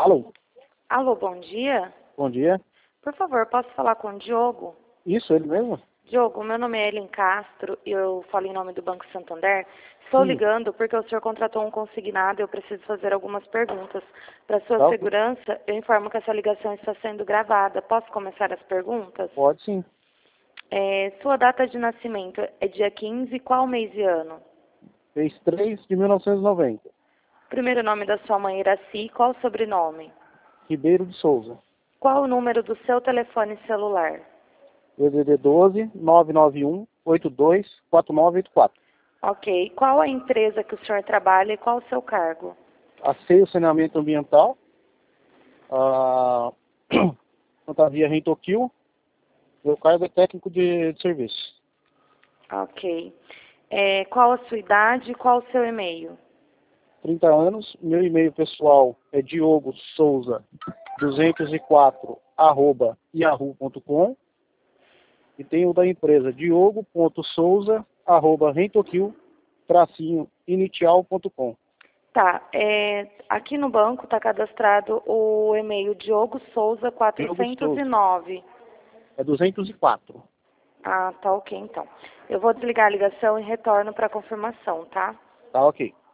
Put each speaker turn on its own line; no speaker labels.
Alô,
Alô, bom dia.
bom dia.
Por favor, posso falar com o Diogo?
Isso, ele mesmo?
Diogo, meu nome é Ellen Castro e eu falo em nome do Banco Santander. Estou
Sim.
ligando porque o senhor contratou um consignado e eu preciso fazer algumas perguntas. Para sua
Tá,
segurança, eu informo que essa ligação está sendo gravada. Posso começar as perguntas?
pode sim.
Sua data de nascimento é dia 15, qual mês e ano?
Fez 3 de 1990.
Primeiro nome da sua mãe, Iraci, qual o sobrenome?
Ribeiro de Souza.
Qual o número do seu telefone celular?
DDD 12 991 82 4984.
Ok. Qual a empresa que o senhor trabalha e qual o seu cargo?
Aceio saneamento ambiental. Fantasia Rentokil. Meu cargo é técnico de serviço.
Ok. Qual a sua idade e qual o seu e-mail?
30 anos. Meu e-mail pessoal é Diogo Souza 204 @yahoo.com. E tem o da empresa diogo.souza@rentokil-initial.com.
Tá. Aqui no banco está cadastrado o e-mail Diogo Souza
Diogo Souza.
409.
É 204.
Ah, tá ok então. Eu vou desligar a ligação e retorno para confirmação, tá?
Tá ok.